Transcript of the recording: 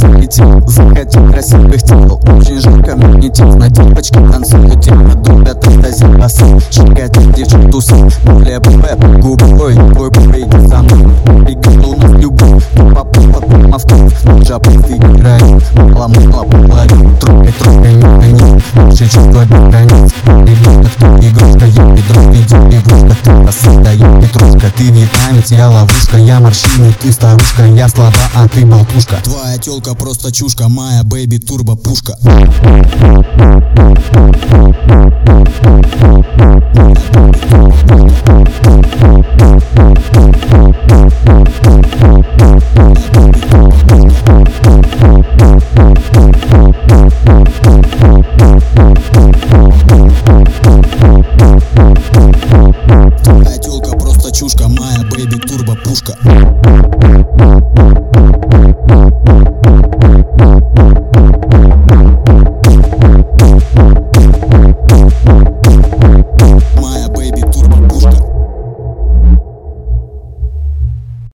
залетел, захотел красивых тел. Очень жарко, мне тесно, девочки танцуют, тема дубят, экстази, басы. Шагать девчат тусы, более ББ, губой, твой иди со мной. Приготовил нас любовь, попал потом авто. Жабы играет, мало-мало половин. Трогай, не гони, больше чувства без границ. Ребенок, ты игрушка, я бедро, иди, игрушка. Ты посуда, я петрушка. Ты вьетнамец, я ловушка. Я морщины, ты старушка. Я слаба, а ты болтушка. Твоя тёлка просто чушка, моя бэйби турбо пушка. Твоя тёлка просто чушка, моя бэйби турбо пушка.